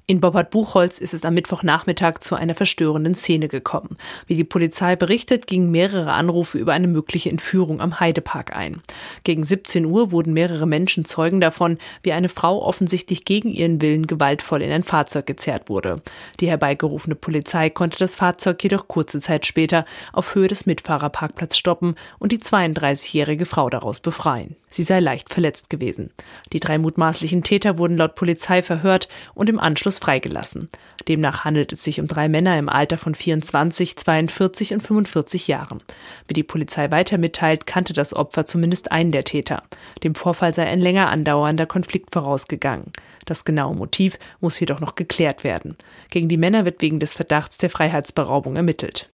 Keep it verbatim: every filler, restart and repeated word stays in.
In Boppard-Buchholz ist es am Mittwochnachmittag zu einer verstörenden Szene gekommen. Wie die Polizei berichtet, gingen mehrere Anrufe über eine mögliche Entführung am Heidepark ein. Gegen siebzehn Uhr wurden mehrere Menschen Zeugen davon, wie eine Frau offensichtlich gegen ihren Willen gewaltvoll in ein Fahrzeug gezerrt wurde. Die herbeigerufene Polizei konnte das Fahrzeug jedoch kurze Zeit später auf Höhe des Mitfahrerparkplatzes stoppen und die zweiunddreißigjährige Frau daraus befreien. Sie sei leicht verletzt gewesen. Die drei mutmaßlichen Täter wurden laut Polizei verhört und im Anschluss freigelassen. Demnach handelt es sich um drei Männer im Alter von vierundzwanzig, zweiundvierzig und fünfundvierzig Jahren. Wie die Polizei weiter mitteilt, kannte das Opfer zumindest einen der Täter. Dem Vorfall sei ein länger andauernder Konflikt vorausgegangen. Das genaue Motiv muss jedoch noch geklärt werden. Gegen die Männer wird wegen des Verdachts der Freiheitsberaubung ermittelt.